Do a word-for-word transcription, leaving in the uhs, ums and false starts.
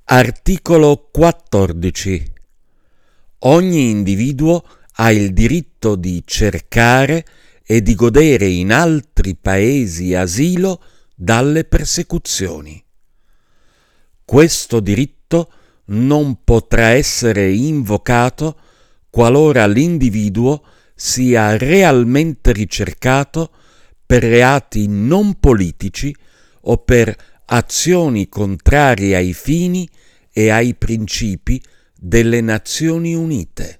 Articolo quattordici. Ogni individuo ha il diritto di cercare e di godere in altri paesi asilo dalle persecuzioni. Questo diritto non potrà essere invocato qualora l'individuo sia realmente ricercato per reati non politici o per azioni contrarie ai fini e ai principi delle Nazioni Unite.